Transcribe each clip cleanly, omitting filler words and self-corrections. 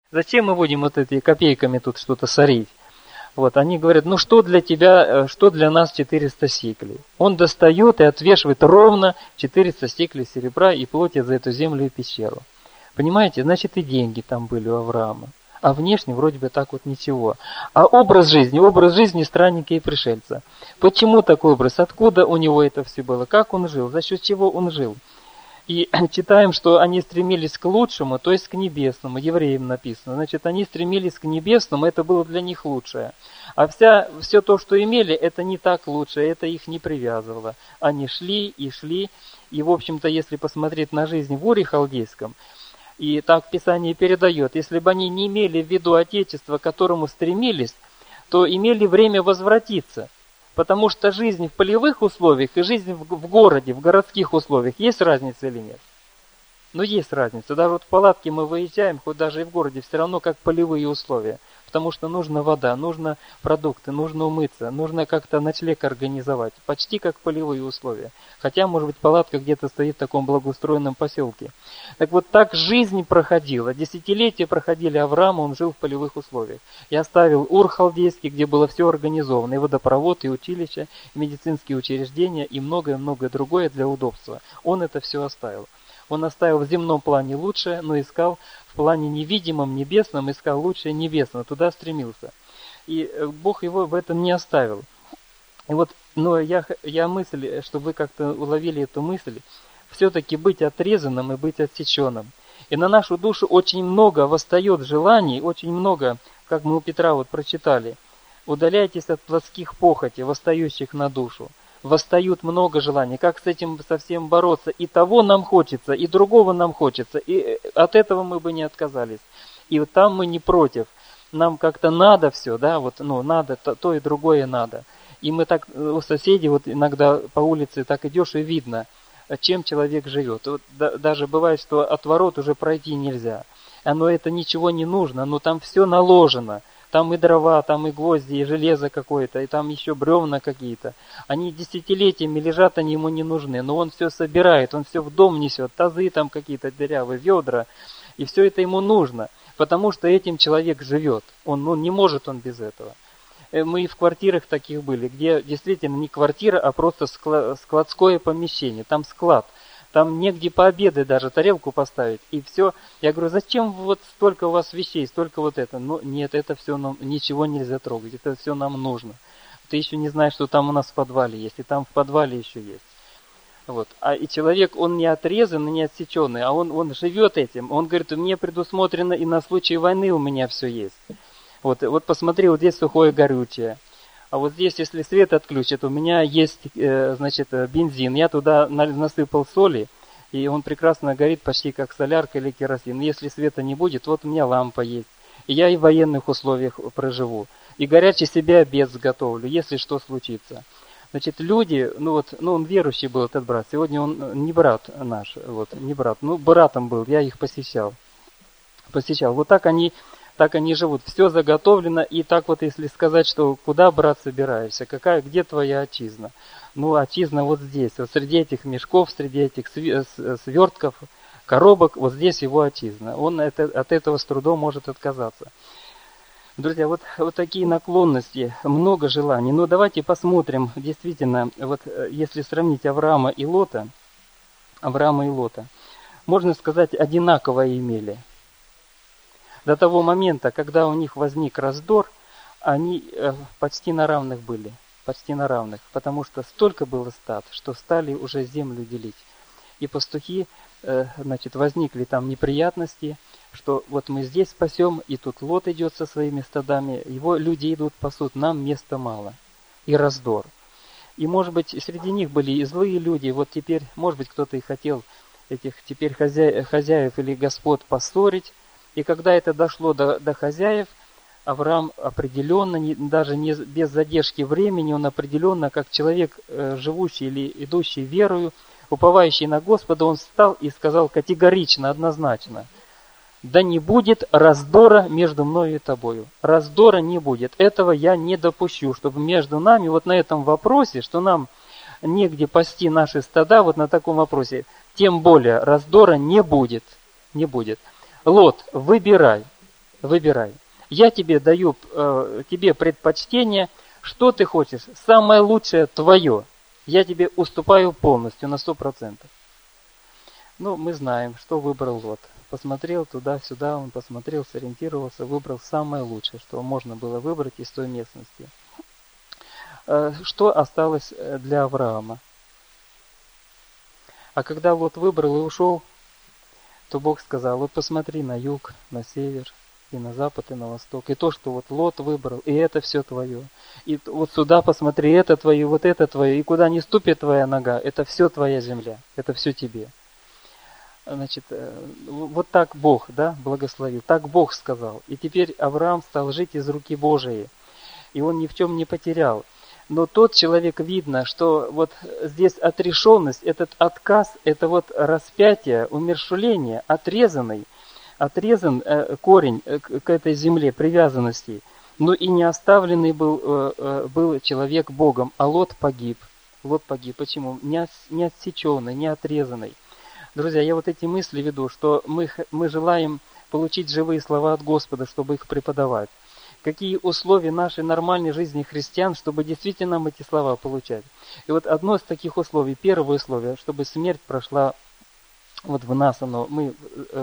Зачем мы будем вот эти копейками тут что-то сорить? Вот, они говорят, ну что для тебя, что для нас 400 сиклей? Он достает и отвешивает ровно 400 сиклей серебра и платит за эту землю и пещеру. Понимаете, значит и деньги там были у Авраама. А внешне вроде бы так вот ничего. А образ жизни странника и пришельца. Почему такой образ? Откуда у него это все было? Как он жил? За счет чего он жил? И читаем, что они стремились к лучшему, то есть к небесному. Евреям написано. Значит, они стремились к небесному, это было для них лучшее. А все то, что имели, это не так лучше, это их не привязывало. Они шли и шли. И, в общем-то, если посмотреть на жизнь в Уре Халдейском, и так Писание передает, если бы они не имели в виду Отечество, к которому стремились, то имели время возвратиться. Потому что жизнь в полевых условиях и жизнь в городе, в городских условиях, есть разница или нет? Ну, есть разница. Даже вот в палатке мы выезжаем, хоть даже и в городе, все равно как полевые условия. Потому что нужна вода, нужно продукты, нужно умыться, нужно как-то ночлег организовать. Почти как полевые условия. Хотя, может быть, палатка где-то стоит в таком благоустроенном поселке. Так вот, так жизнь проходила. Десятилетия проходили Авраам, он жил в полевых условиях. И оставил Ур Халдейский, где было все организовано. И водопровод, и училище, и медицинские учреждения, и многое-многое другое для удобства. Он это все оставил. Он оставил в земном плане лучшее, но искал в плане невидимом, небесном, искал лучшее небесное, туда стремился. И Бог его в этом не оставил. И вот, но я мысль, чтобы вы как-то уловили эту мысль, все-таки быть отрезанным и быть отсеченным. И на нашу душу очень много восстает желаний, очень много, как мы у Петра вот прочитали, удаляйтесь от плотских похотей, восстающих на душу. Восстают много желаний. Как с этим совсем бороться? И того нам хочется, и другого нам хочется. И от этого мы бы не отказались. И вот там мы не против. Нам как-то надо все, да, вот, ну, надо, то и другое надо. И мы так, у соседей вот иногда по улице так идешь и видно, чем человек живет. Вот, даже бывает, что от ворот уже пройти нельзя. Оно это ничего не нужно, но там все наложено. Там и дрова, там и гвозди, и железо какое-то, и там еще бревна какие-то. Они десятилетиями лежат, они ему не нужны. Но он все собирает, он все в дом несет, тазы там какие-то дырявые, ведра. И все это ему нужно, потому что этим человек живет. Он не может он без этого. Мы и в квартирах таких были, где действительно не квартира, а просто складское помещение. Там склад. Там негде пообедать даже, тарелку поставить, и все. Я говорю, зачем вот столько у вас вещей, столько вот это? Ну, нет, это все нам, ничего нельзя трогать, это все нам нужно. Ты еще не знаешь, что там у нас в подвале есть, и там в подвале еще есть. Вот. И человек, он не отрезан, не отсеченный, а он живет этим. Он говорит, мне предусмотрено и на случай войны у меня все есть. Вот посмотри, вот здесь сухое горючее. А вот здесь, если свет отключат, у меня есть, значит, бензин. Я туда насыпал соли, и он прекрасно горит почти как солярка или керосин. Если света не будет, вот у меня лампа есть. И я и в военных условиях проживу. И горячий себе обед сготовлю, если что случится. Значит, люди, он верующий был, этот брат. Сегодня он не брат наш, вот, не брат. Ну, братом был, я их посещал. Вот так они живут, все заготовлено, и так вот, если сказать, что куда, брат, собираешься, где твоя отчизна? Ну, отчизна вот здесь, вот среди этих мешков, среди этих свертков, коробок, вот здесь его отчизна. Он от этого с трудом может отказаться. Друзья, вот такие наклонности, много желаний. Но давайте посмотрим, действительно, вот если сравнить Авраама и Лота, можно сказать, одинаково имели. До того момента, когда у них возник раздор, они почти на равных были. Потому что столько было стад, что стали уже землю делить. И пастухи, возникли там неприятности, что вот мы здесь спасем, и тут Лот идет со своими стадами, его люди идут пасут, нам места мало. И раздор. И, может быть, среди них были и злые люди, вот теперь, может быть, кто-то и хотел этих теперь хозяев или господ поссорить. И когда это дошло до хозяев, Авраам определенно, даже не без задержки времени, он определенно, как человек, живущий или идущий верою, уповающий на Господа, он встал и сказал категорично, однозначно: да не будет раздора между мною и тобою. Раздора не будет. Этого я не допущу, чтобы между нами, вот на этом вопросе, что нам негде пасти наши стада, вот на таком вопросе, тем более раздора не будет. Лот, выбирай. Выбирай. Я тебе даю тебе предпочтение, что ты хочешь, самое лучшее твое. Я тебе уступаю полностью на 100%. Ну, мы знаем, что выбрал Лот. Посмотрел туда-сюда, он посмотрел, сориентировался, выбрал самое лучшее, что можно было выбрать из той местности. Что осталось для Авраама? А когда Лот выбрал и ушел, то Бог сказал: вот посмотри на юг, на север, и на запад, и на восток. И то, что вот Лот выбрал, и это все твое. И вот сюда посмотри, это твое, вот это твое. И куда не ступит твоя нога, это все твоя земля, это все тебе. Значит, вот так Бог, да, благословил, так Бог сказал. И теперь Авраам стал жить из руки Божией, и он ни в чем не потерял. Но тот человек, видно, что вот здесь отрешенность, этот отказ, это вот распятие, умерщвление, отрезан корень к этой земле привязанности. Но и не оставленный был человек Богом, а Лот погиб. Лот погиб. Почему? Не отсеченный, не отрезанный. Друзья, я вот эти мысли веду, что мы желаем получить живые слова от Господа, чтобы их преподавать. Какие условия нашей нормальной жизни христиан, чтобы действительно нам эти слова получать. И вот одно из таких условий, первое условие, чтобы смерть прошла вот в нас, мы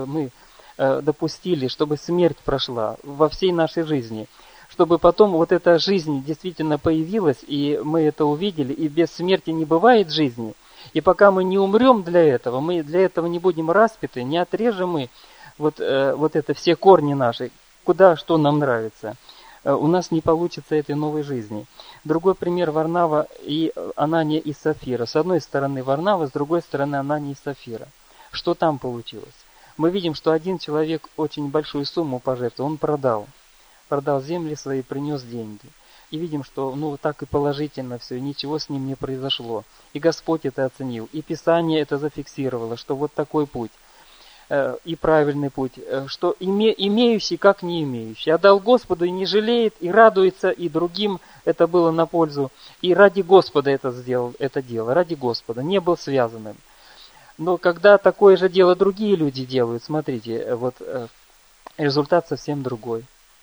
допустили, чтобы смерть прошла во всей нашей жизни. Чтобы потом вот эта жизнь действительно появилась, и мы это увидели, и без смерти не бывает жизни. И пока мы не умрем для этого, мы для этого не будем распяты, не отрежем мы вот это все корни наши, куда что нам нравится, у нас не получится этой новой жизни. Другой пример: Варнава и Анания и Сафира. С одной стороны Варнава, с другой стороны Анания и Сафира. Что там получилось? Мы видим, что один человек очень большую сумму пожертвовал, он продал земли свои, принес деньги. И видим, что так и положительно все, ничего с ним не произошло. И Господь это оценил, и Писание это зафиксировало, что вот такой путь. И правильный путь, что имеющий, как не имеющий. Отдал Господу и не жалеет, и радуется, и другим это было на пользу. И ради Господа это сделал, это дело, ради Господа, не был связанным. Но когда такое же дело другие люди делают, смотрите, вот результат совсем другой.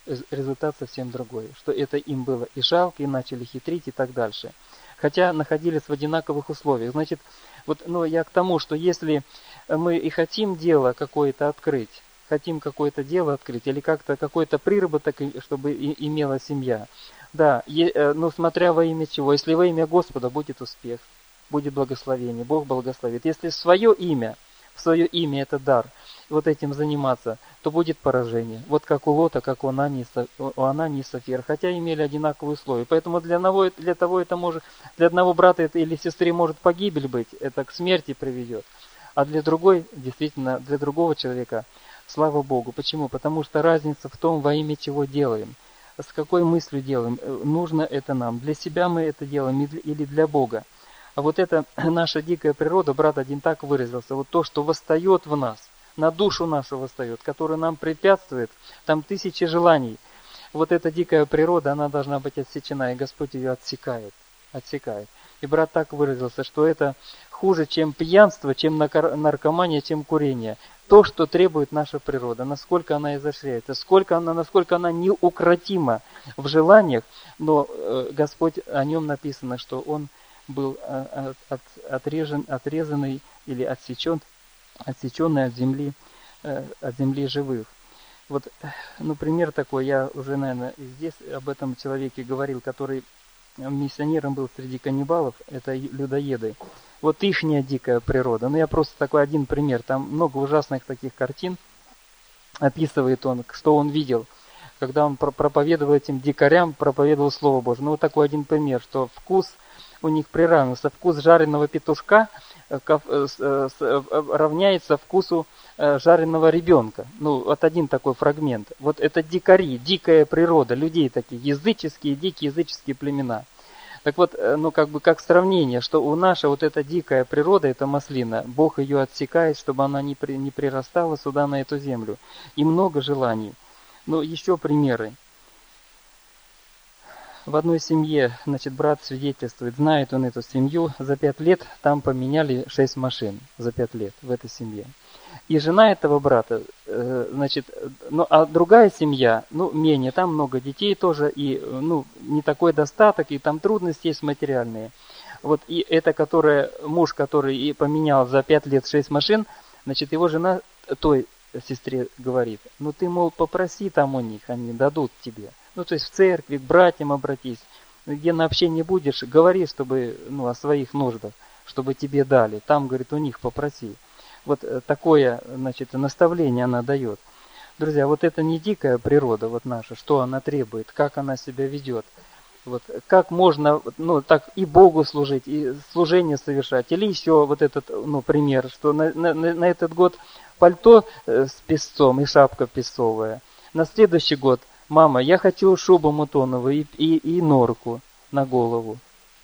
Что это им было и жалко, и начали хитрить и так дальше. Хотя находились в одинаковых условиях. Значит, я к тому, что если мы и хотим дело какое-то открыть, или как-то какой-то приработок, чтобы имела семья, да, но смотря во имя чего. Если во имя Господа, будет успех, будет благословение, Бог благословит. Если в свое имя это дар, вот этим заниматься, то будет поражение. Вот как у Лота, как у Анании и Сафира, хотя имели одинаковые условия. Поэтому для одного брата или сестры может погибель быть, это к смерти приведет. А для другого человека, слава Богу. Почему? Потому что разница в том, во имя чего делаем, с какой мыслью делаем, нужно это нам, для себя мы это делаем или для Бога. А вот это наша дикая природа, брат один так выразился, вот то, что восстает в нас, на душу нашу восстает, которая нам препятствует, там тысячи желаний. Вот эта дикая природа, она должна быть отсечена, и Господь ее отсекает. И брат так выразился, что это хуже, чем пьянство, чем наркомания, чем курение. То, что требует наша природа, насколько она изощряется, насколько она неукротима в желаниях, но Господь, о нем написано, что он был отрезанный или отсеченный от земли живых. Вот, пример такой, я уже, наверное, здесь об этом человеке говорил, который миссионером был среди каннибалов, это людоеды. Вот ихняя дикая природа. Я просто такой один пример, там много ужасных таких картин, описывает он, что он видел, когда он проповедовал этим дикарям, проповедовал Слово Божие. Вот такой один пример, что вкус у них приравнивался. Вкус жареного петушка равняется вкусу жареного ребенка. Вот один такой фрагмент. Вот это дикари, дикая природа, людей такие, дикие языческие племена. Так вот, как сравнение, что у нашей вот эта дикая природа, эта маслина, Бог ее отсекает, чтобы она не прирастала сюда, на эту землю. И много желаний. Еще примеры. В одной семье, значит, брат свидетельствует, знает он эту семью, за 5 лет там поменяли 6 машин, за 5 лет в этой семье. И жена этого брата, значит, ну, а другая семья, ну, менее, там много детей тоже, и, ну, не такой достаток, и там трудности есть материальные. Вот, и это, муж, который и поменял за 5 лет 6 машин, значит, его жена той сестре говорит, ну, ты, мол, попроси там у них, они дадут тебе. Ну, то есть в церкви, к братьям обратись, где на общение будешь, говори, чтобы, ну, о своих нуждах, чтобы тебе дали. Там, говорит, у них попроси. Вот такое, значит, наставление она дает. Друзья, вот это не дикая природа вот наша, что она требует, как она себя ведет. Вот, как можно, ну, так и Богу служить, и служение совершать. Или еще вот этот, ну, пример, что на этот год пальто с песцом и шапка песцовая. На следующий год: мама, я хочу шубу мутоновую и норку на голову.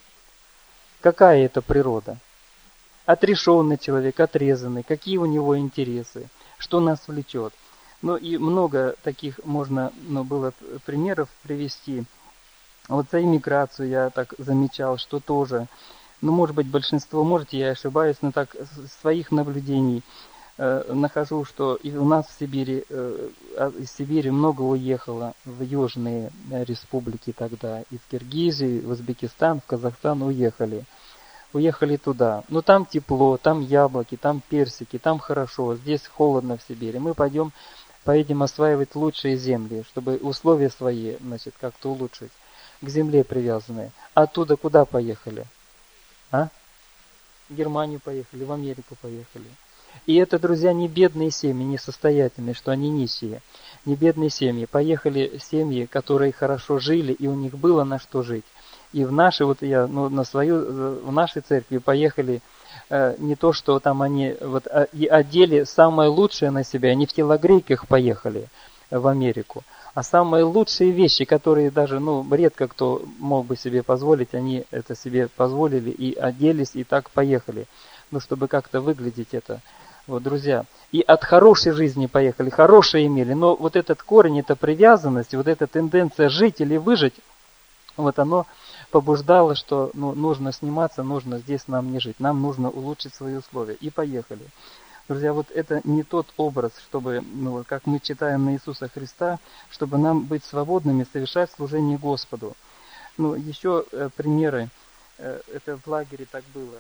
Какая это природа? Отрешенный человек, отрезанный, какие у него интересы, что нас влечет. Ну и много таких можно, ну, было примеров привести. Вот за иммиграцию я так замечал, что тоже, ну, может быть, большинство, может, я ошибаюсь, но так своих наблюдений нахожу, что и у нас в Сибири, из Сибири много уехало в южные республики тогда, и в Киргизию, в Узбекистан, в Казахстан уехали. Уехали туда. Но там тепло, там яблоки, там персики, там хорошо, здесь холодно в Сибири. Мы поедем осваивать лучшие земли, чтобы условия свои, значит, как-то улучшить. К земле привязанные. Оттуда куда поехали? А? В Германию поехали, в Америку поехали. И это, друзья, не бедные семьи, не состоятельные, что они нищие. Не бедные семьи. Поехали семьи, которые хорошо жили, и у них было на что жить. И в нашей, вот я, ну, в нашей церкви поехали не то, что там они вот и одели самое лучшее на себя, они в телогрейках поехали в Америку. А самые лучшие вещи, которые даже, ну, редко кто мог бы себе позволить, они это себе позволили и оделись, и так поехали. Ну, чтобы как-то выглядеть это. Вот, друзья. И от хорошей жизни поехали, хорошее имели. Но вот этот корень, эта привязанность, вот эта тенденция жить или выжить, вот оно побуждало, что, ну, нужно сниматься, нужно здесь нам не жить. Нам нужно улучшить свои условия. И поехали. Друзья, вот это не тот образ, чтобы, ну, как мы читаем на Иисуса Христа, чтобы нам быть свободными, совершать служение Господу. Ну, еще примеры. Это в лагере так было.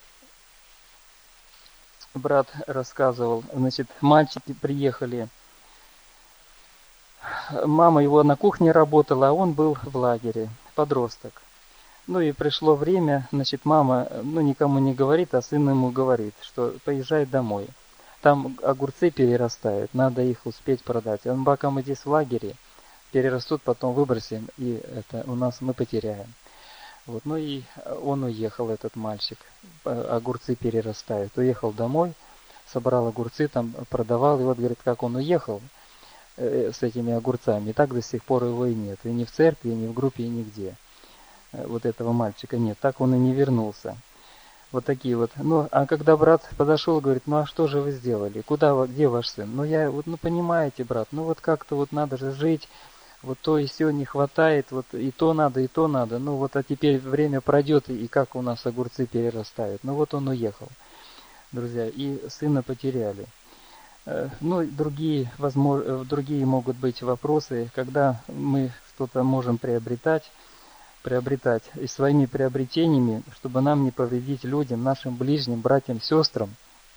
Брат рассказывал, значит, мальчики приехали. Мама его на кухне работала, а он был в лагере, подросток. Ну и пришло время, значит, мама, ну, никому не говорит, а сын ему говорит, что поезжай домой. Там огурцы перерастают, надо их успеть продать. Он, пока мы здесь в лагере, перерастут, потом выбросим, и это мы потеряем. Вот, ну и он уехал, этот мальчик, огурцы перерастают. Уехал домой, собрал огурцы, там продавал, и вот, говорит, как он уехал с этими огурцами, и так до сих пор его и нет. И ни в церкви, ни в группе, и нигде. Вот этого мальчика нет, так он и не вернулся. Вот такие вот. Ну, а когда брат подошел, говорит, ну а что же вы сделали? Где ваш сын? Ну я, вот, ну понимаете, брат, ну вот как-то вот надо же жить, вот то и все не хватает, вот и то надо. Ну вот, а теперь время пройдет, и как у нас огурцы перерастают. Ну вот он уехал, друзья, и сына потеряли. Ну, другие могут быть вопросы, когда мы что-то можем приобретать и своими приобретениями, чтобы нам не повредить людям, нашим ближним, братьям, сестрам,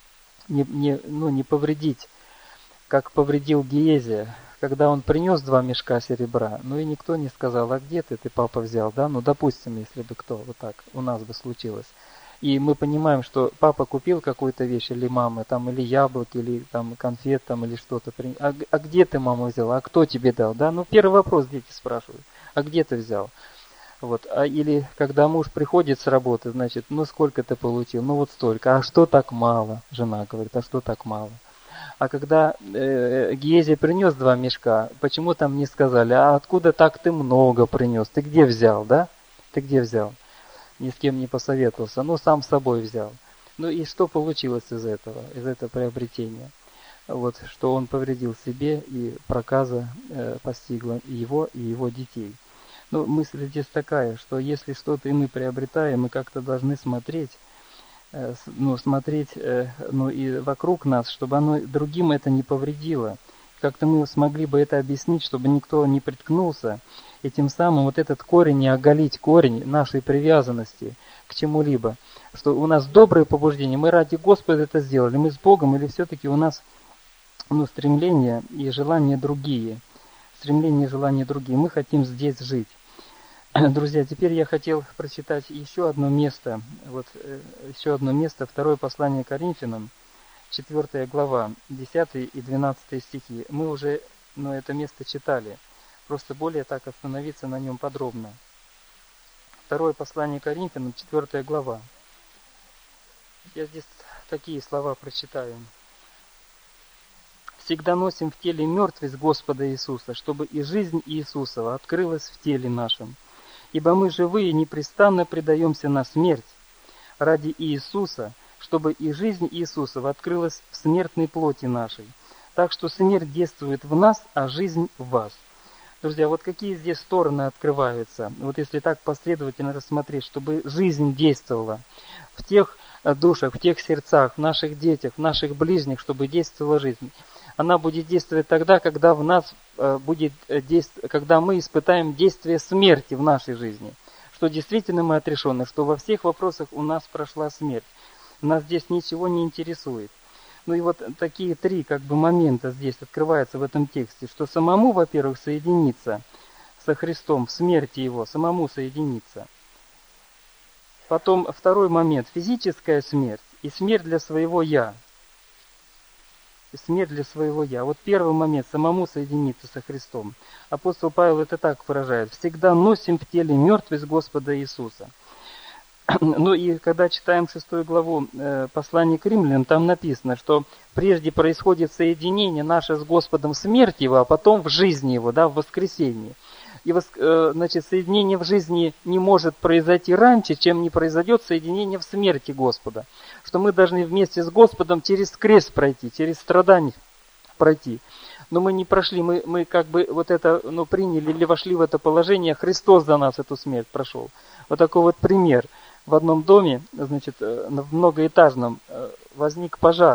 не повредить, как повредил Гиезия, когда он принес 2 мешка серебра, ну и никто не сказал, а где ты папа взял, да, ну допустим, если бы кто, вот так у нас бы случилось. И мы понимаем, что папа купил какую-то вещь, или мама, там, или яблоки, или там конфет, там, или что-то. А где ты, мама, взяла? А кто тебе дал? Да? Ну, первый вопрос дети спрашивают. А где ты взял? Вот. Или когда муж приходит с работы, значит, ну сколько ты получил? Ну вот столько. А что так мало? Жена говорит, а что так мало? А когда Гиезия принес 2 мешка, почему там не сказали, а откуда так ты много принес? Ты где взял, да? Ты где взял? Ни с кем не посоветовался, ну сам с собой взял. Ну и что получилось из этого приобретения? Вот, что он повредил себе, и проказа постигла его и его детей. Но мысль здесь такая, что если что-то и мы приобретаем, мы как-то должны смотреть, и вокруг нас, чтобы оно другим это не повредило. Как-то мы смогли бы это объяснить, чтобы никто не приткнулся, и тем самым вот этот корень, не оголить корень нашей привязанности к чему-либо. Что у нас добрые побуждения, мы ради Господа это сделали, мы с Богом, или все-таки у нас стремления и желания другие. Стремления и желания другие. Мы хотим здесь жить. Друзья, теперь я хотел прочитать еще одно место. Второе послание Коринфянам, 4 глава, 10 и 12 стихи. Мы уже это место читали. Просто более так остановиться на нем подробно. Второе послание Коринфянам, 4 глава. Я здесь такие слова прочитаю. «Всегда носим в теле мертвость Господа Иисуса, чтобы и жизнь Иисусова открылась в теле нашем. Ибо мы живые непрестанно предаемся на смерть ради Иисуса, чтобы и жизнь Иисусова открылась в смертной плоти нашей. Так что смерть действует в нас, а жизнь в вас». Друзья, вот какие здесь стороны открываются. Вот если так последовательно рассмотреть, чтобы жизнь действовала в тех душах, в тех сердцах, в наших детях, в наших ближних, чтобы действовала жизнь. Она будет действовать тогда, когда в нас когда мы испытаем действие смерти в нашей жизни. Что действительно мы отрешены, что во всех вопросах у нас прошла смерть. Нас здесь ничего не интересует. Ну и вот такие три момента здесь открываются в этом тексте, что самому, во-первых, соединиться со Христом в смерти Его, самому соединиться. Потом второй момент, физическая смерть и смерть для своего «я». И смерть для своего «я». Вот первый момент, самому соединиться со Христом. Апостол Павел это так выражает. «Всегда носим в теле мертвость Господа Иисуса». Ну и когда читаем 6 главу послания к римлянам, там написано, что прежде происходит соединение наше с Господом в смерти Его, а потом в жизни Его, в воскресении. И соединение в жизни не может произойти раньше, чем не произойдет соединение в смерти Господа. Что мы должны вместе с Господом через крест пройти, через страдания пройти. Но мы не прошли, мы приняли или вошли в это положение, Христос за нас эту смерть прошел. Вот такой вот пример. В одном доме, в многоэтажном, возник пожар.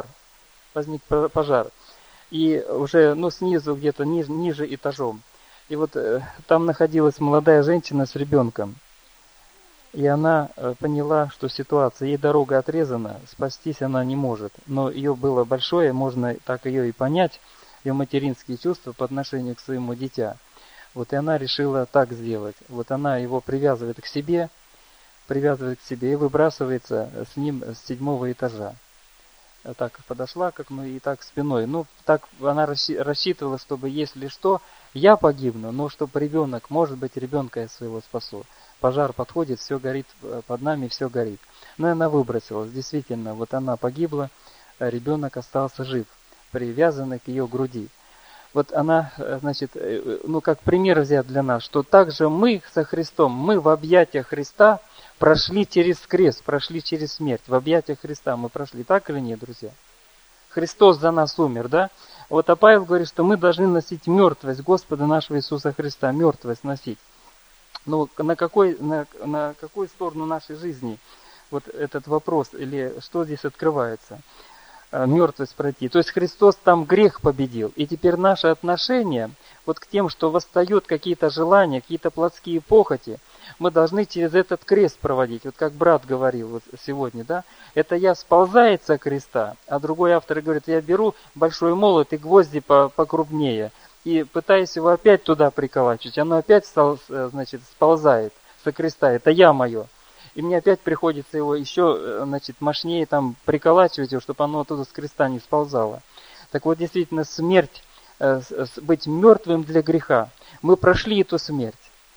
И уже, снизу, где-то ниже этажом. И вот там находилась молодая женщина с ребенком. И она поняла, что ситуация, ей дорога отрезана, спастись она не может. Но ее было большое, можно так ее и понять, ее материнские чувства по отношению к своему дитя. Вот и она решила так сделать. Вот она его привязывает к себе и выбрасывается с ним с 7-го этажа. Так подошла к окну и так спиной. Так она рассчитывала, чтобы, если что, я погибну, но чтобы ребенок, может быть, ребенка я своего спасу. Пожар подходит, все горит под нами, все горит. Но она выбросилась. Действительно, вот она погибла, а ребенок остался жив, привязанный к ее груди. Вот она, как пример взят для нас, что также мы со Христом, мы в объятиях Христа прошли через крест, прошли через смерть. В объятиях Христа мы прошли. Так или нет, друзья? Христос за нас умер, да? Вот а Павел говорит, что мы должны носить мертвость Господа нашего Иисуса Христа, мертвость носить. На какую сторону нашей жизни вот этот вопрос, или что здесь открывается? Мертвость пройти. То есть Христос там грех победил. И теперь наше отношение вот к тем, что восстают какие-то желания, какие-то плотские похоти, мы должны через этот крест проводить. Вот как брат говорил вот сегодня, да? Это я сползает со креста, а другой автор говорит, я беру большой молот и гвозди покрупнее, и пытаюсь его опять туда приколачивать. Оно опять сползает со креста. Это я мое. И мне опять приходится его еще, мощнее приколачивать его, чтобы оно оттуда с креста не сползало. Так вот, действительно, смерть, быть мертвым для греха. Мы прошли эту смерть.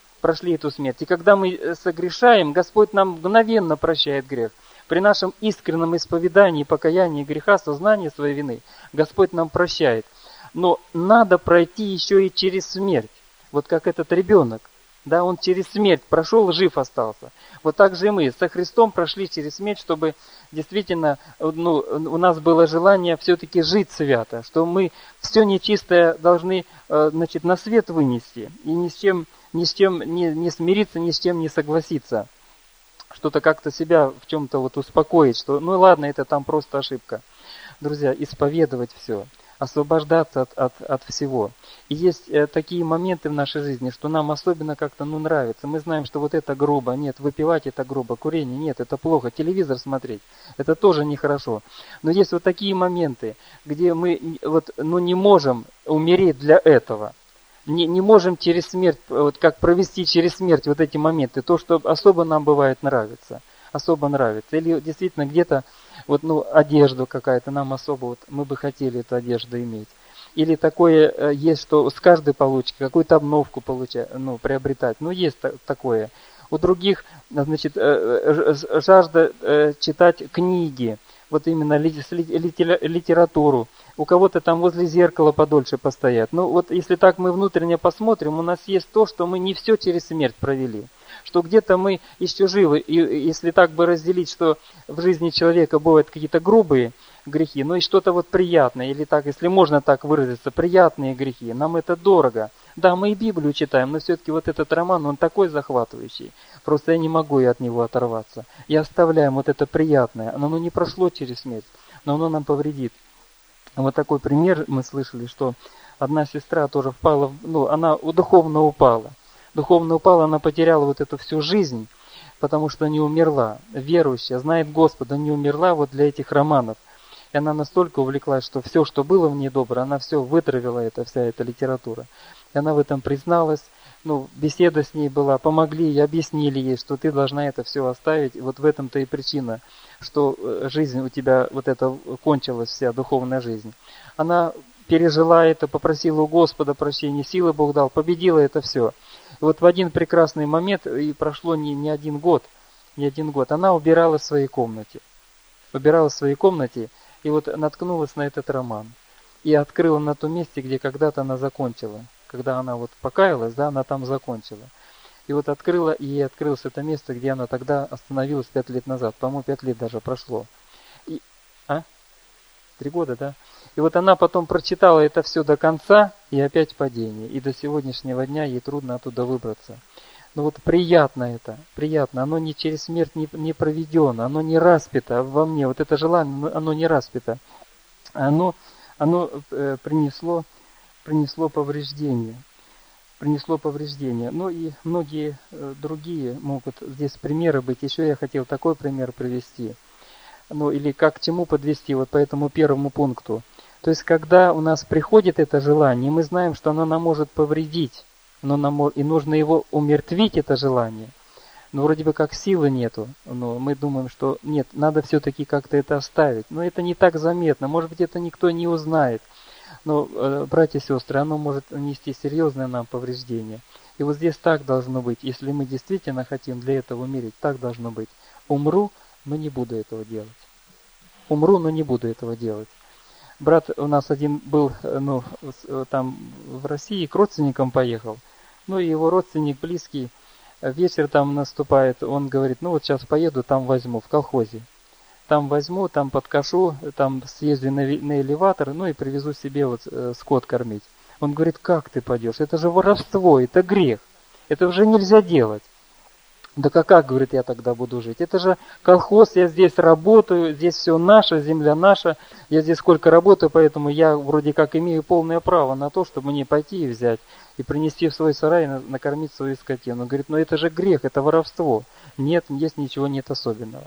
И когда мы согрешаем, Господь нам мгновенно прощает грех. При нашем искреннем исповедании, покаянии греха, сознании своей вины, Господь нам прощает. Но надо пройти еще и через смерть. Вот как этот ребенок. Да, он через смерть прошел, жив остался. Вот так же и мы со Христом прошли через смерть, чтобы действительно у нас было желание все-таки жить свято, что мы все нечистое должны на свет вынести и ни с чем не смириться, ни с чем не согласиться. Что-то как-то себя в чем-то успокоить, что ну ладно, это там просто ошибка. Друзья, исповедовать все, освобождаться от всего. И есть такие моменты в нашей жизни, что нам особенно как-то нравится. Мы знаем, что это грубо, нет, выпивать это грубо, курение, нет, это плохо, телевизор смотреть, это тоже нехорошо. Но есть такие моменты, где мы не можем умереть для этого. Не можем через смерть, как провести через смерть эти моменты, то, что особо нам бывает нравится. Особо нравится. Или действительно где-то одежду какая-то нам особо, мы бы хотели эту одежду иметь. Или такое есть, что с каждой получки какую-то обновку приобретать. Есть такое. У других, жажда читать книги, именно литературу. У кого-то там возле зеркала подольше постоять. Если так мы внутренне посмотрим, у нас есть то, что мы не все через смерть провели. Что где-то мы еще живы. И если так бы разделить, что в жизни человека бывают какие-то грубые грехи, и что-то приятное, или так, если можно так выразиться, приятные грехи, нам это дорого. Да, мы и Библию читаем, но все-таки этот роман, он такой захватывающий. Просто я не могу от него оторваться. И оставляем это приятное. Оно не прошло через смерть, но оно нам повредит. Такой пример мы слышали, что одна сестра тоже впала, она духовно упала. Духовно упала, она потеряла эту всю жизнь, потому что не умерла. Верующая, знает Господа, не умерла для этих романов. И она настолько увлеклась, что все, что было в ней доброе, она все вытравила, вся эта литература. И она в этом призналась, беседа с ней была, помогли ей, объяснили ей, что ты должна это все оставить. И в этом-то и причина, что жизнь у тебя это кончилась, вся духовная жизнь. Она пережила это, попросила у Господа прощения, силы Бог дал, победила это все. И в один прекрасный момент, и прошло не один год, она убирала в своей комнате. И наткнулась на этот роман. И открыла на том месте, где когда-то она закончила. Когда она покаялась, да, она там закончила. И открыла, и ей открылось это место, где она тогда остановилась 5 лет назад. По-моему, 5 лет даже прошло. 3 года, да? И она потом прочитала это все до конца, и опять падение. И до сегодняшнего дня ей трудно оттуда выбраться. Но приятно это, приятно. Оно не через смерть не проведено, оно не распято во мне. Это желание, оно не распято. Оно принесло повреждение. И многие другие могут здесь примеры быть. Еще я хотел такой пример привести. Или как к чему подвести, по этому первому пункту. То есть, когда у нас приходит это желание, мы знаем, что оно нам может повредить. И нужно его умертвить, это желание. Но вроде бы как силы нету. Но мы думаем, что нет, надо все-таки как-то это оставить. Но это не так заметно. Может быть, это никто не узнает. Но, братья и сестры, оно может нанести серьезное нам повреждение. И здесь так должно быть. Если мы действительно хотим для этого умереть, так должно быть. Умру, но не буду этого делать. Умру, но не буду этого делать. Брат у нас один был, там в России, к родственникам поехал. И его родственник близкий, вечер там наступает, он говорит, сейчас поеду, там возьму, в колхозе. Там возьму, там подкашу, там съезжу на элеватор, и привезу себе скот кормить. Он говорит, как ты пойдешь? Это же воровство, это грех. Это уже нельзя делать. Да как, говорит, я тогда буду жить? Это же колхоз, я здесь работаю, здесь все наше, земля наша, я здесь сколько работаю, поэтому я вроде как имею полное право на то, чтобы мне пойти и взять, и принести в свой сарай, накормить свою скотину. Он говорит, это же грех, это воровство. Нет, здесь ничего нет особенного.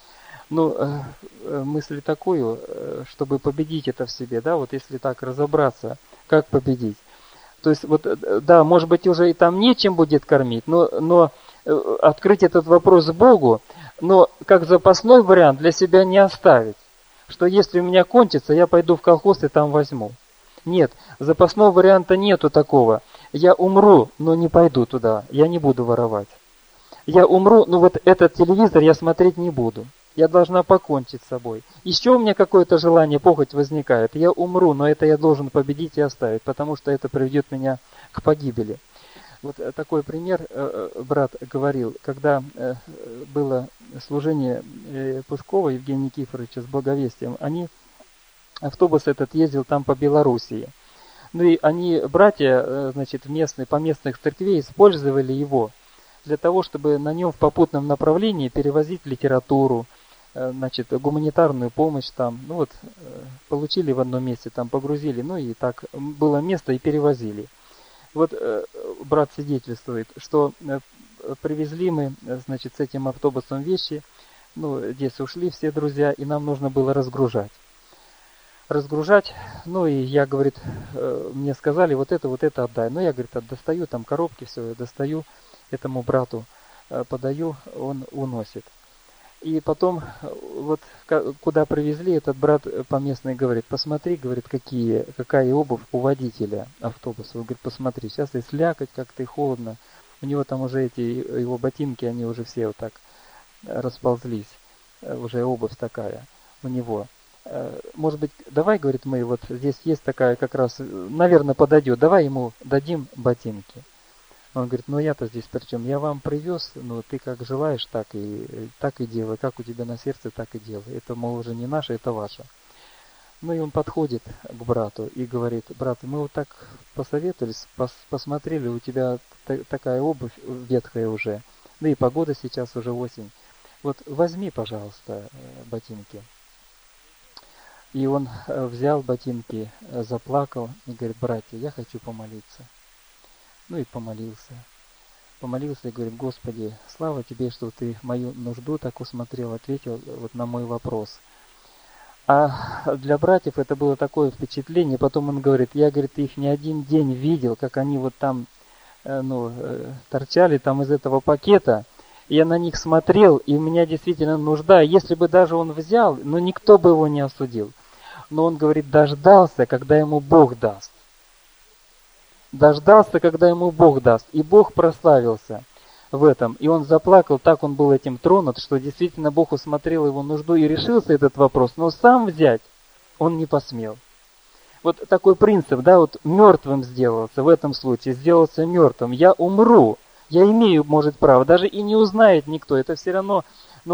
Мысль такую, чтобы победить это в себе, да, если так разобраться, как победить. То есть, да, может быть, уже и там нечем будет кормить, но открыть этот вопрос Богу, но как запасной вариант для себя не оставить. Что если у меня кончится, я пойду в колхоз и там возьму. Нет, запасного варианта нету такого. Я умру, но не пойду туда, я не буду воровать. Я умру, этот телевизор я смотреть не буду. Я должна покончить с собой. Еще у меня какое-то желание, похоть возникает. Я умру, но это я должен победить и оставить, потому что это приведет меня к погибели. Вот такой пример брат говорил, когда было служение Пушкова Евгения Никифоровича с Благовестием, автобус этот ездил там по Белоруссии. Ну и они, братья, значит, по местных церквей использовали его для того, чтобы на нем в попутном направлении перевозить литературу, значит, гуманитарную помощь там. Ну вот, получили в одном месте, там погрузили, ну и так было место и перевозили. Вот брат свидетельствует, что привезли мы, значит, с этим автобусом вещи, ну, здесь ушли все друзья, и нам нужно было разгружать. Ну и я, говорит, мне сказали, вот это отдай. Ну я, говорит, достаю там коробки, все, достаю этому брату, подаю, он уносит. И потом, вот куда привезли, этот брат поместный говорит, посмотри, говорит, какая обувь у водителя автобуса. Он говорит, посмотри, сейчас и слякоть как-то и холодно. У него там уже его ботинки, они уже все вот так расползлись. Уже обувь такая у него. Может быть, давай, говорит, мы вот здесь есть такая как раз, наверное, подойдет, давай ему дадим ботинки. Он говорит, ну я-то здесь при чем? Я вам привез, ну ты как желаешь, так и делай. Как у тебя на сердце, так и делай. Это, мол, уже не наше, это ваше. Ну и он подходит к брату и говорит, брат, мы вот так посоветовались, посмотрели, у тебя такая обувь ветхая уже. Да и погода сейчас уже осень. Вот возьми, пожалуйста, ботинки. И он взял ботинки, заплакал и говорит, братья, я хочу помолиться. Ну и помолился. Помолился и говорит, Господи, слава Тебе, что Ты мою нужду так усмотрел, ответил вот на мой вопрос. А для братьев это было такое впечатление. Потом он говорит, я, говорит, их не один день видел, как они вот там, торчали там из этого пакета. И я на них смотрел, и у меня действительно нужда. Если бы даже он взял, но никто бы его не осудил. Но он, говорит, дождался, когда ему Бог даст. Дождался, когда ему Бог даст. И Бог прославился в этом. И он заплакал, так он был этим тронут, что действительно Бог усмотрел его нужду и решился этот вопрос. Но сам взять он не посмел. Вот такой принцип, да, вот мертвым сделался в этом случае, сделался мертвым. Я умру, я имею, может, право, даже и не узнает никто. Это все равно,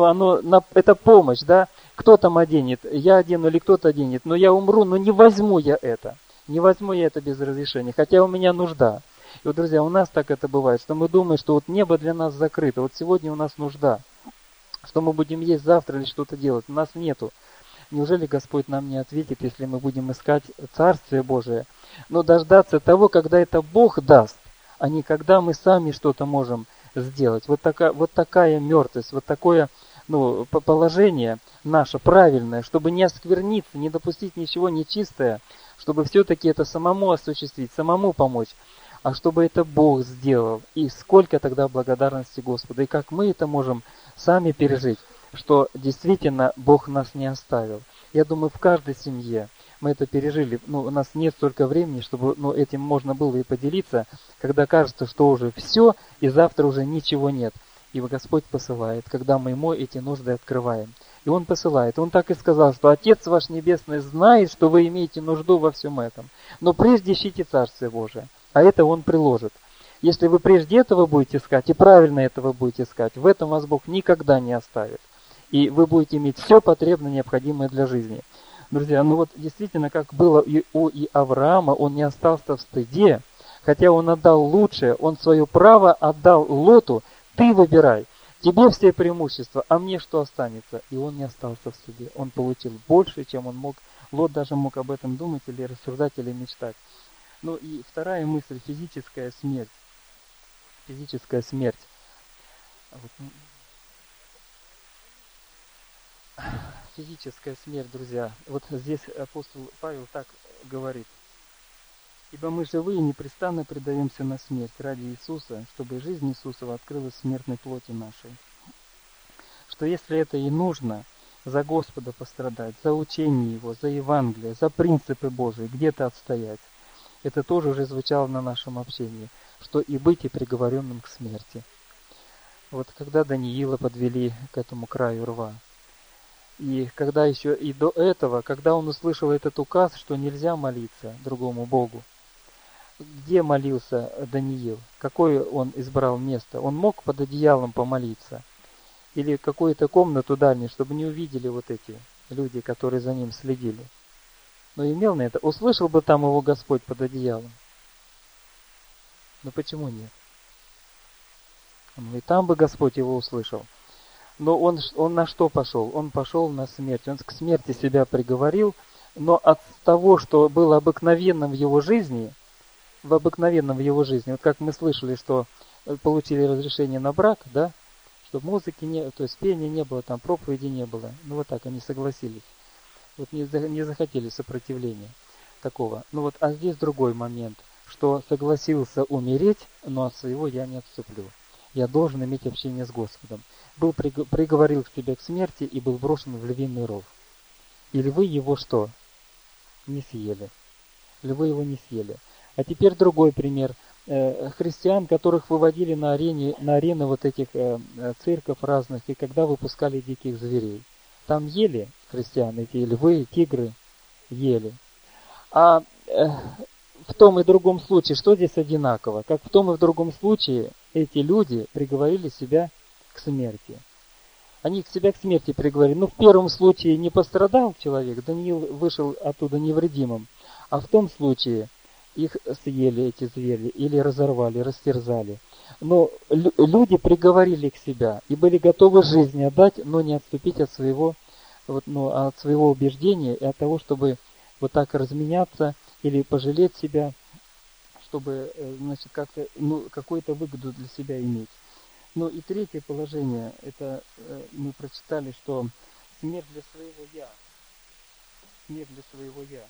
это помощь, да. Кто там оденет, я одену или кто-то оденет, но я умру, но не возьму я это. Не возьму я это без разрешения, хотя у меня нужда. И вот, друзья, у нас так это бывает, что мы думаем, что вот небо для нас закрыто, вот сегодня у нас нужда, что мы будем есть завтра или что-то делать, у нас нету. Неужели Господь нам не ответит, если мы будем искать Царствие Божие? Но дождаться того, когда это Бог даст, а не когда мы сами что-то можем сделать. Вот такая мертвость, вот такое положение наше правильное, чтобы не оскверниться, не допустить ничего нечистое, чтобы все-таки это самому осуществить, самому помочь, а чтобы это Бог сделал. И сколько тогда благодарности Господу, и как мы это можем сами пережить, что действительно Бог нас не оставил. Я думаю, в каждой семье мы это пережили. У нас нет столько времени, чтобы этим можно было и поделиться, когда кажется, что уже все, и завтра уже ничего нет. И Господь посылает, когда мы Ему эти нужды открываем. И Он посылает. Он так и сказал, что Отец ваш Небесный знает, что вы имеете нужду во всем этом. Но прежде ищите Царствие Божие, а это Он приложит. Если вы прежде этого будете искать, и правильно этого будете искать, в этом вас Бог никогда не оставит. И вы будете иметь все потребное, необходимое для жизни. Друзья, действительно, как было и у Авраама, он не остался в стыде, хотя он отдал лучшее, он свое право отдал Лоту, ты выбирай, тебе все преимущества, а мне что останется? И он не остался в стыде, он получил больше, чем он мог. Лот даже мог об этом думать или рассуждать, или мечтать. И вторая мысль, физическая смерть. Физическая смерть. Физическая смерть, друзья. Вот здесь апостол Павел так говорит. Ибо мы живые непрестанно предаемся на смерть ради Иисуса, чтобы жизнь Иисусова открылась в смертной плоти нашей. Что если это и нужно, за Господа пострадать, за учение Его, за Евангелие, за принципы Божии, где-то отстоять. Это тоже уже звучало на нашем общении, что и быть и приговоренным к смерти. Вот когда Даниила подвели к этому краю рва, и когда еще и до этого, когда он услышал этот указ, что нельзя молиться другому Богу, где молился Даниил? Какое он избрал место? Он мог под одеялом помолиться? Или какую-то комнату дальнюю, чтобы не увидели вот эти люди, которые за ним следили? Но имел на это? Услышал бы там его Господь под одеялом? Но почему нет? Ну и там бы Господь его услышал. Но он на что пошел? Он пошел на смерть. Он к смерти себя приговорил, но от того, что было обыкновенным в его жизни, вот как мы слышали, что получили разрешение на брак, да, что музыки не, то есть пения не было, там проповеди не было. Ну вот так они согласились. Вот не захотели сопротивления такого. Ну вот, а здесь другой момент, что согласился умереть, но от своего я не отступлю. Я должен иметь общение с Господом. Был приговорил себя к смерти и был брошен в львиный ров. И львы его что? Не съели. Львы его не съели. А теперь другой пример. Христиан, которых выводили на арены вот этих цирков разных, и когда выпускали диких зверей. Там ели христиан, эти львы, тигры ели. А в том и другом случае, что здесь одинаково? Как в том и в другом случае эти люди приговорили себя к смерти. Они себя к смерти приговорили. Но в первом случае не пострадал человек, Даниил вышел оттуда невредимым. А в том случае их съели эти звери или разорвали, растерзали. Но люди приговорили к себя и были готовы жизнь отдать, но не отступить от своего, от своего убеждения и от того, чтобы вот так разменяться или пожалеть себя, чтобы, значит, как-то, какую-то выгоду для себя иметь. Ну и третье положение, это мы прочитали, что смерть для своего «я». Смерть для своего «я».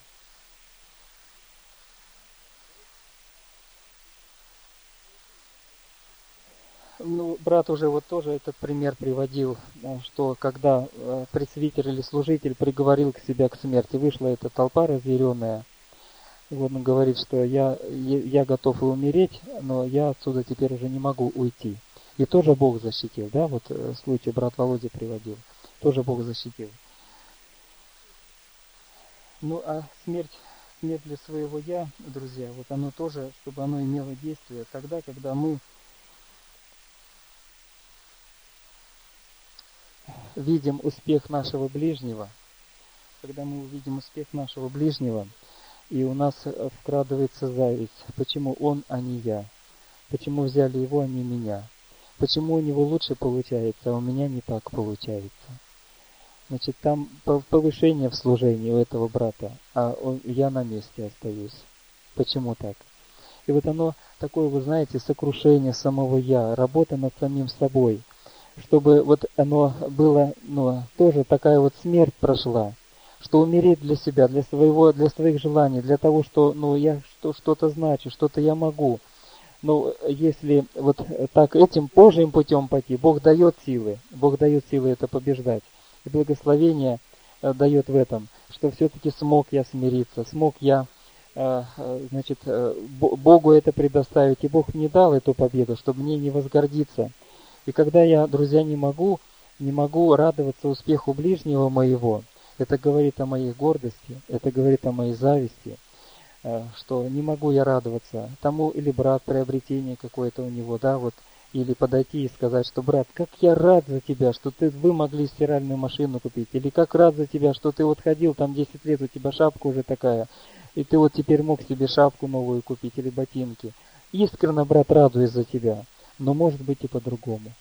Ну, брат уже вот тоже этот пример приводил, что когда пресвитер или служитель приговорил к себя к смерти, вышла эта толпа разъяренная, и вот он говорит, что я готов и умереть, но я отсюда теперь уже не могу уйти. И тоже Бог защитил, да, вот случай брат Володя приводил, тоже Бог защитил. Ну, а смерть для своего «я», друзья, вот оно тоже, чтобы оно имело действие тогда, когда мы видим успех нашего ближнего, когда мы увидим успех нашего ближнего, и у нас вкрадывается зависть. Почему он, а не я? Почему взяли его, а не меня? Почему у него лучше получается, а у меня не так получается? Значит, там повышение в служении у этого брата, а я на месте остаюсь. Почему так? И вот оно такое, вы знаете, сокрушение самого «я», работа над самим собой, чтобы вот оно было, тоже такая вот смерть прошла, что умереть для себя, для своих желаний, для того, что, я что-то значу, что-то я могу. Но если вот так этим Божьим путем пойти, Бог дает силы это побеждать. И благословение дает в этом, что все-таки смог я смириться, смог я, Богу это предоставить. И Бог мне дал эту победу, чтобы мне не возгордиться. И когда я, друзья, не могу радоваться успеху ближнего моего, это говорит о моей гордости, это говорит о моей зависти, что не могу я радоваться тому, или брат, приобретение какое-то у него, да, вот, или подойти и сказать, что брат, как я рад за тебя, что вы могли стиральную машину купить, или как рад за тебя, что ты вот ходил, там 10 лет, у тебя шапка уже такая, и ты вот теперь мог себе шапку новую купить, или ботинки. Искренне, брат, радуюсь за тебя, но может быть и по-другому.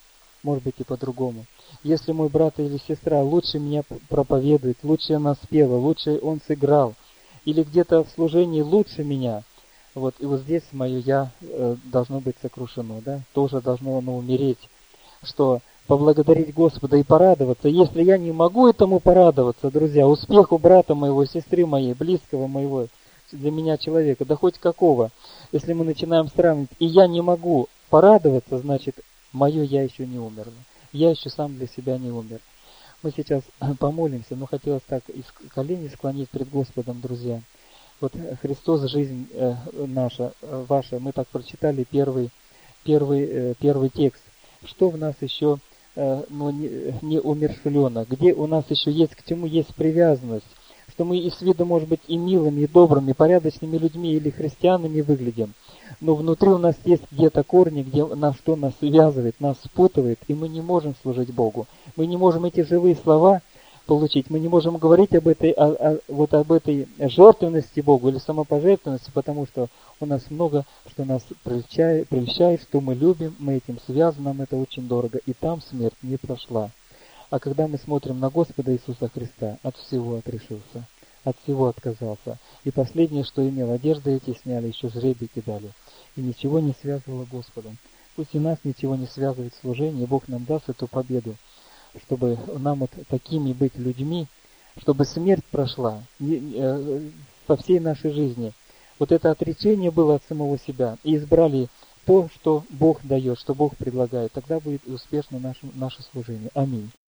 Если мой брат или сестра лучше меня проповедует, лучше она спела, лучше он сыграл, или где-то в служении лучше меня, вот, и вот здесь мое «я» должно быть сокрушено, да, тоже должно оно умереть, что поблагодарить Господа и порадоваться. Если я не могу этому порадоваться, друзья, успеху брата моего, сестры моей, близкого моего, для меня человека, да хоть какого, если мы начинаем сравнивать, и я не могу порадоваться, значит, мое «я» еще не умерло. Я еще сам для себя не умер. Мы сейчас помолимся, но хотелось так из колени склонить пред Господом, друзья. Вот Христос, жизнь наша, ваша, мы так прочитали первый текст. Что в нас еще не умершвлено? Где у нас еще есть, к чему есть привязанность? что мы и с виду, может быть, и милыми, и добрыми, и порядочными людьми или христианами выглядим, но внутри у нас есть где-то корни, где нас связывает, нас спутывает, и мы не можем служить Богу. Мы не можем эти живые слова получить, мы не можем говорить об этой, об этой жертвенности Богу или самопожертвенности, потому что у нас много, что нас прельщает, что мы любим, мы этим связаны, нам это очень дорого, и там смерть не прошла. А когда мы смотрим на Господа Иисуса Христа, от всего отрешился, от всего отказался. И последнее, что имел, одежды эти сняли, еще жребий кидали. И ничего не связывало Господом. Пусть и нас ничего не связывает в служении, Бог нам даст эту победу, чтобы нам вот такими быть людьми, чтобы смерть прошла по всей нашей жизни. Вот это отречение было от самого себя. И избрали то, что Бог дает, что Бог предлагает. Тогда будет успешно наше служение. Аминь.